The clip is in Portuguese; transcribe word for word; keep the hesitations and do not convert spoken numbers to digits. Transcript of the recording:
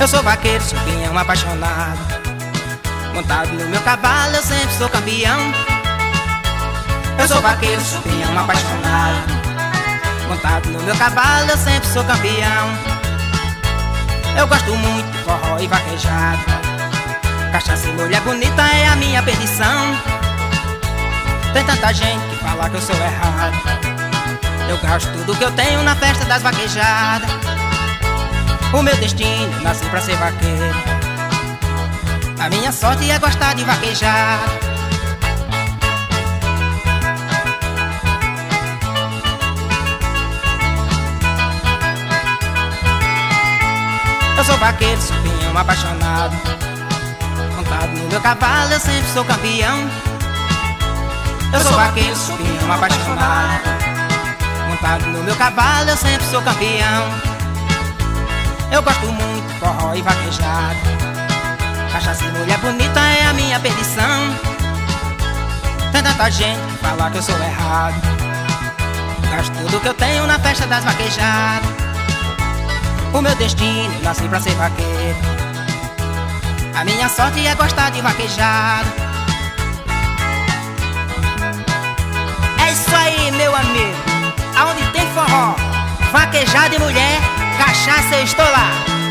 sou vaqueiro, sou pinhão apaixonado. Montado no meu cavalo, eu sempre sou campeão. Eu sou vaqueiro, sou pinhão apaixonado. Montado no meu cavalo, eu sempre sou campeão. Eu gosto muito de forró e vaquejado. Cachaça e mulher bonita é a minha perdição. Tem tanta gente que fala que eu sou errado. Eu gasto tudo que eu tenho na festa das vaquejadas. O meu destino, nasci pra ser vaqueiro. A minha sorte é gostar de vaquejar. Eu sou vaqueiro, sou pinhão apaixonado. Montado no meu cavalo, eu sempre sou campeão. Eu sou vaqueiro, sou pinhão apaixonado. Montado no meu cavalo, eu sempre sou campeão. Eu gosto muito de forró e vaquejado. Cachaça e mulher bonita é a minha perdição. Tem tanta gente que fala que eu sou errado. Gasto tudo que eu tenho na festa das vaquejadas. O meu destino, eu nasci pra ser vaqueiro. A minha sorte é gostar de vaquejado. É isso aí, meu amigo. Aonde tem forró, vaquejado e mulher, cachaça, eu estou lá.